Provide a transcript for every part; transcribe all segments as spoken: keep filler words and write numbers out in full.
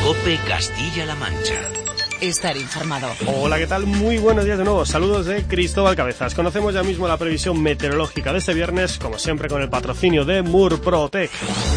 COPE Castilla-La Mancha. Estar informado. Hola, ¿qué tal? Muy buenos días de nuevo. Saludos de Cristóbal Cabezas. Conocemos ya mismo la previsión meteorológica de este viernes, como siempre con el patrocinio de Murprotec.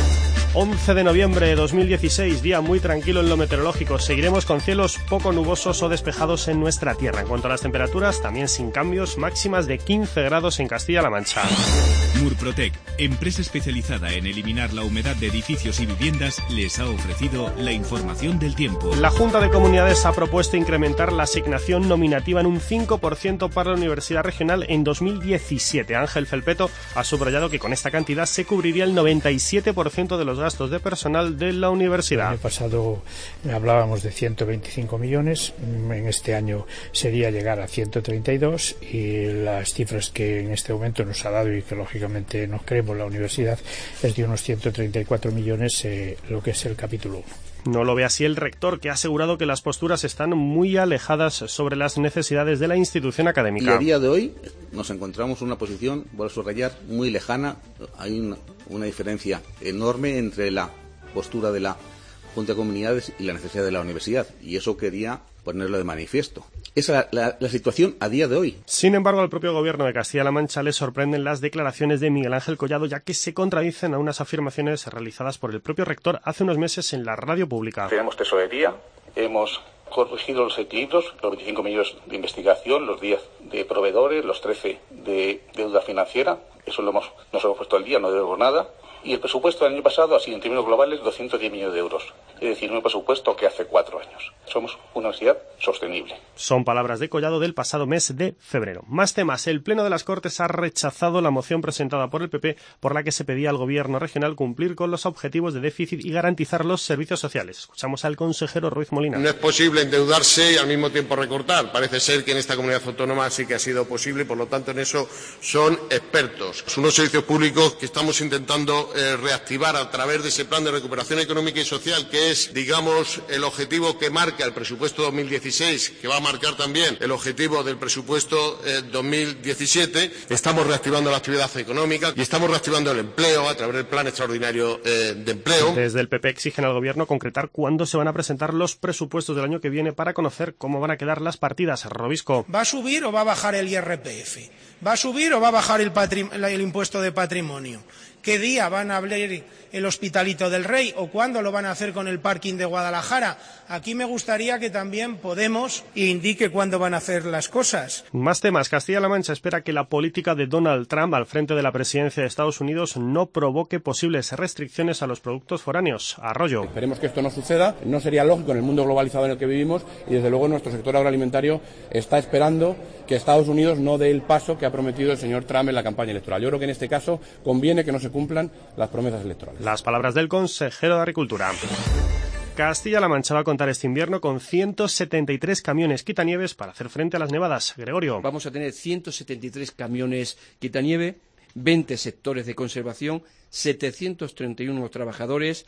once de noviembre de dos mil dieciséis, día muy tranquilo en lo meteorológico. Seguiremos con cielos poco nubosos o despejados en nuestra tierra. En cuanto a las temperaturas, también sin cambios, máximas de quince grados en Castilla-La Mancha. Murprotec, empresa especializada en eliminar la humedad de edificios y viviendas, les ha ofrecido la información del tiempo. La Junta de Comunidades ha propuesto incrementar la asignación nominativa en un cinco por ciento para la Universidad Regional en dos mil diecisiete. Ángel Felpeto ha subrayado que con esta cantidad se cubriría el noventa y siete por ciento de los gastos de personal de la universidad. El año pasado hablábamos de ciento veinticinco millones, en este año sería llegar a ciento treinta y dos, y las cifras que en este momento nos ha dado y que lógicamente nos creemos la universidad es de unos ciento treinta y cuatro millones, eh, lo que es el capítulo uno. No lo ve así el rector, que ha asegurado que las posturas están muy alejadas sobre las necesidades de la institución académica. Y a día de hoy nos encontramos en una posición, voy a subrayar, muy lejana. Hay una, una diferencia enorme entre la postura de la Junta de Comunidades y la necesidad de la universidad, y eso quería ponerlo de manifiesto. Esa es la, la, la situación a día de hoy. Sin embargo, al propio gobierno de Castilla-La Mancha le sorprenden las declaraciones de Miguel Ángel Collado, ya que se contradicen a unas afirmaciones realizadas por el propio rector hace unos meses en la radio pública. Tenemos tesorería, hemos corregido los equilibrios, los veinticinco millones de investigación, los diez de proveedores, los trece de deuda financiera, eso lo hemos, nos hemos puesto al día, no debemos nada. Y el presupuesto del año pasado ha sido, en términos globales, doscientos diez millones de euros. Es decir, un presupuesto que hace cuatro años. Somos una universidad sostenible. Son palabras de Collado del pasado mes de febrero. Más temas. El Pleno de las Cortes ha rechazado la moción presentada por el P P por la que se pedía al Gobierno regional cumplir con los objetivos de déficit y garantizar los servicios sociales. Escuchamos al consejero Ruiz Molina. No es posible endeudarse y al mismo tiempo recortar. Parece ser que en esta comunidad autónoma sí que ha sido posible y, por lo tanto, en eso son expertos. Son unos servicios públicos que estamos intentando Eh, reactivar a través de ese plan de recuperación económica y social, que es, digamos, el objetivo que marca el presupuesto dos mil dieciséis, que va a marcar también el objetivo del presupuesto eh, dos mil diecisiete. Estamos reactivando la actividad económica y estamos reactivando el empleo a través del plan extraordinario eh, de empleo. Desde el P P exigen al Gobierno concretar cuándo se van a presentar los presupuestos del año que viene para conocer cómo van a quedar las partidas. Robisco. ¿Va a subir o va a bajar el I R P F? ¿Va a subir o va a bajar el, patrim- el impuesto de patrimonio? ¿Qué día van a abrir el Hospitalito del Rey o cuándo lo van a hacer con el parking de Guadalajara? Aquí me gustaría que también Podemos indique cuándo van a hacer las cosas. Más temas. Castilla-La Mancha espera que la política de Donald Trump al frente de la presidencia de Estados Unidos no provoque posibles restricciones a los productos foráneos. Arroyo. Esperemos que esto no suceda. No sería lógico en el mundo globalizado en el que vivimos y desde luego nuestro sector agroalimentario está esperando que Estados Unidos no dé el paso que ha prometido el señor Trump en la campaña electoral. Yo creo que en este caso conviene que no se cumplan las promesas electorales. Las palabras del consejero de Agricultura. Castilla-La Mancha va a contar este invierno con ciento setenta y tres camiones quitanieves para hacer frente a las nevadas. Gregorio. Vamos a tener ciento setenta y tres camiones quitanieve, veinte sectores de conservación, setecientos treinta y uno trabajadores,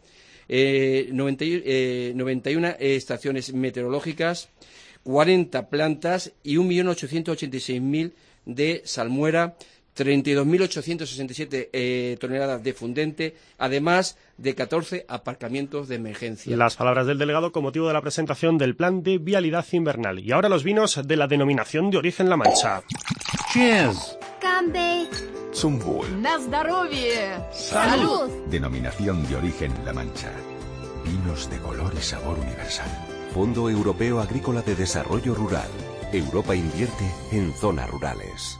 eh, noventa, eh, noventa y una estaciones meteorológicas, cuarenta plantas y un millón ochocientos ochenta y seis mil de salmuera, treinta y dos mil ochocientos sesenta y siete eh, toneladas de fundente, además de catorce aparcamientos de emergencia. Las palabras del delegado con motivo de la presentación del plan de vialidad invernal. Y ahora los vinos de la denominación de origen La Mancha. Cheers. Campe. Zum Wohl. Na zdоровье. Salud. Denominación de origen La Mancha. Vinos de color y sabor universal. Fondo Europeo Agrícola de Desarrollo Rural. Europa invierte en zonas rurales.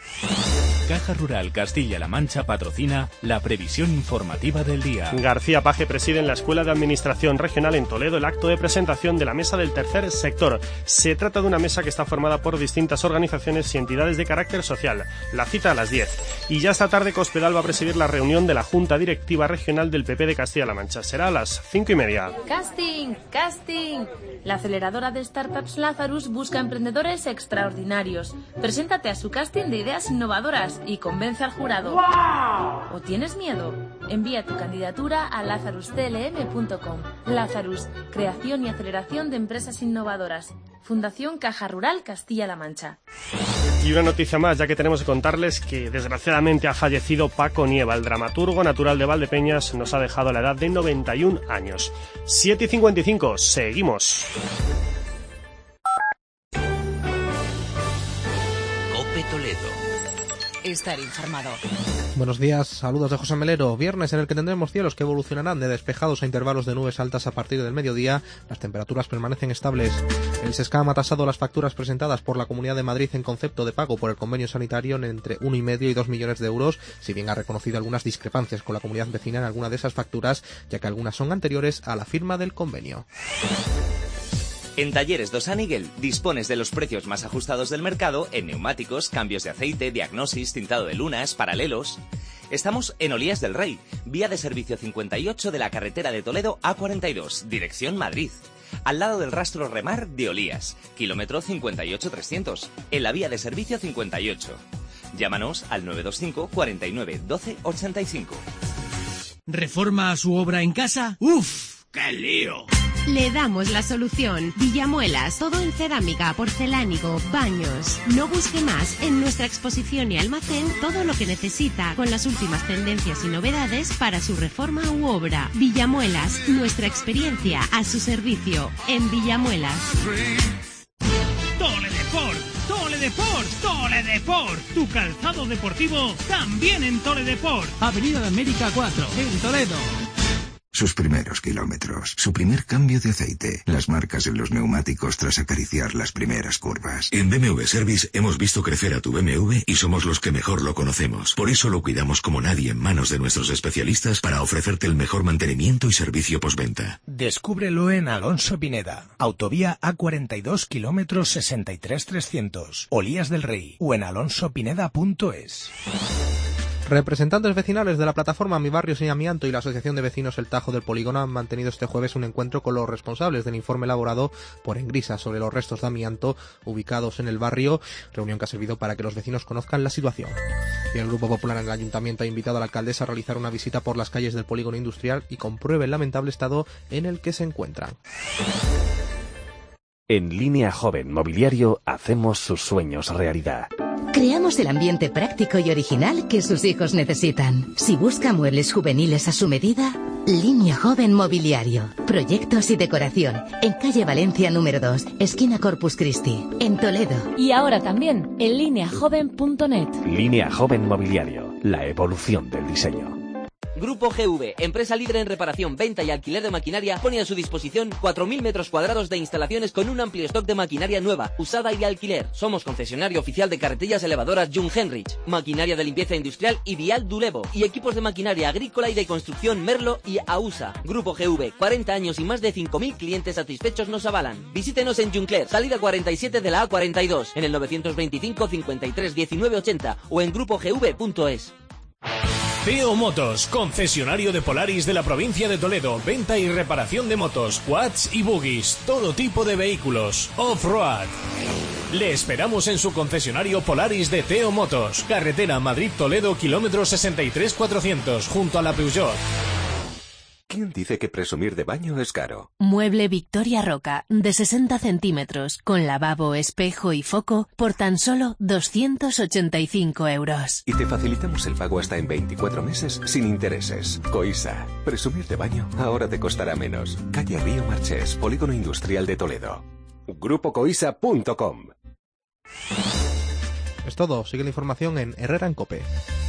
Caja Rural Castilla-La Mancha patrocina la previsión informativa del día. García Paje preside en la Escuela de Administración Regional en Toledo el acto de presentación de la Mesa del Tercer Sector. Se trata de una mesa que está formada por distintas organizaciones y entidades de carácter social. La cita a las diez. Y ya esta tarde Cospedal va a presidir la reunión de la Junta Directiva Regional del P P de Castilla-La Mancha. Será a las cinco y media. Casting, casting. La aceleradora de startups Lazarus busca emprendedores extraordinarios. Preséntate a su casting de ideas innovadoras y convence al jurado. ¡Wow! ¿O tienes miedo? Envía tu candidatura a lazarus c l m punto com. Lazarus, creación y aceleración de empresas innovadoras. Fundación Caja Rural Castilla-La Mancha. Y una noticia más, ya que tenemos que contarles que desgraciadamente ha fallecido Paco Nieva, el dramaturgo natural de Valdepeñas, nos ha dejado a la edad de noventa y un años. siete y cincuenta y cinco, seguimos. Cope Toledo. Estar informado. Buenos días, saludos de José Melero. Viernes en el que tendremos cielos que evolucionarán de despejados a intervalos de nubes altas a partir del mediodía. Las temperaturas permanecen estables. El SESCAM ha tasado las facturas presentadas por la Comunidad de Madrid en concepto de pago por el convenio sanitario en entre uno y medio y dos millones de euros, si bien ha reconocido algunas discrepancias con la comunidad vecina en alguna de esas facturas, ya que algunas son anteriores a la firma del convenio. En Talleres Dos Anigel dispones de los precios más ajustados del mercado en neumáticos, cambios de aceite, diagnosis, tintado de lunas, paralelos. Estamos en Olías del Rey, vía de servicio cincuenta y ocho de la carretera de Toledo A cuarenta y dos, dirección Madrid. Al lado del rastro Remar de Olías, kilómetro cincuenta y ocho trescientos, en la vía de servicio cincuenta y ocho. Llámanos al nueve dos cinco, cuarenta y nueve, doce ochenta y cinco. ¿Reforma su obra en casa? ¡Uf! ¡Qué lío! Le damos la solución. Villamuelas, todo en cerámica, porcelánico, baños. No busque más. En nuestra exposición y almacén, todo lo que necesita, con las últimas tendencias y novedades para su reforma u obra. Villamuelas, nuestra experiencia a su servicio. En Villamuelas. Tole Deport, Tole Deport, Tole Deport. Tu calzado deportivo también en Tole Deport. Avenida de América cuatro, en Toledo. Sus primeros kilómetros, su primer cambio de aceite, las marcas en los neumáticos tras acariciar las primeras curvas. En B M W Service hemos visto crecer a tu B M W y somos los que mejor lo conocemos. Por eso lo cuidamos como nadie en manos de nuestros especialistas para ofrecerte el mejor mantenimiento y servicio postventa. Descúbrelo en Alonso Pineda, autovía A cuarenta y dos, kilómetros sesenta y tres trescientos, Olías del Rey, o en alonso pineda punto es. Representantes vecinales de la plataforma Mi Barrio Sin Amianto y la Asociación de Vecinos El Tajo del Polígono han mantenido este jueves un encuentro con los responsables del informe elaborado por Engrisa sobre los restos de amianto ubicados en el barrio, reunión que ha servido para que los vecinos conozcan la situación. Y el Grupo Popular en el Ayuntamiento ha invitado a la alcaldesa a realizar una visita por las calles del polígono industrial y compruebe el lamentable estado en el que se encuentran. En Línea Joven Mobiliario hacemos sus sueños realidad. Creamos el ambiente práctico y original que sus hijos necesitan. Si busca muebles juveniles a su medida, Línea Joven Mobiliario. Proyectos y decoración. En calle Valencia número dos, esquina Corpus Christi, en Toledo. Y ahora también en línea joven punto net. Línea Joven Mobiliario. La evolución del diseño. Grupo G V, empresa líder en reparación, venta y alquiler de maquinaria, pone a su disposición cuatro mil metros cuadrados de instalaciones con un amplio stock de maquinaria nueva, usada y alquiler. Somos concesionario oficial de carretillas elevadoras Jung Henrich, maquinaria de limpieza industrial y Vial Dulevo, y equipos de maquinaria agrícola y de construcción Merlo y AUSA. Grupo G V, cuarenta años y más de cinco mil clientes satisfechos nos avalan. Visítenos en Juncler, salida cuarenta y siete de la A cuarenta y dos, en el novecientos veinticinco, cincuenta y tres, diecinueve ochenta o en grupo g v punto es. Teo Motos, concesionario de Polaris de la provincia de Toledo, venta y reparación de motos, quads y buggies, todo tipo de vehículos, off-road. Le esperamos en su concesionario Polaris de Teo Motos, carretera Madrid-Toledo, kilómetro sesenta y tres cuatrocientos, junto a la Peugeot. ¿Quién dice que presumir de baño es caro? Mueble Victoria Roca, de sesenta centímetros, con lavabo, espejo y foco, por tan solo doscientos ochenta y cinco euros. Y te facilitamos el pago hasta en veinticuatro meses, sin intereses. Coisa, presumir de baño ahora te costará menos. Calle Río Marchés, Polígono Industrial de Toledo. grupo coisa punto com. Es todo, sigue la información en Herrera en Cope.